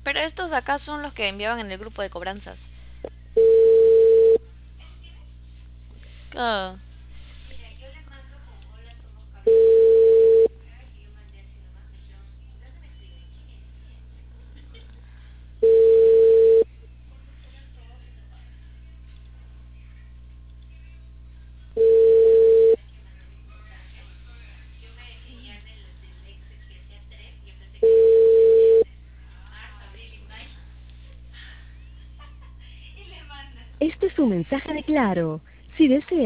Pero estos acá son los que enviaban en el grupo de cobranzas. Ah, Este es un mensaje de Claro. Si desea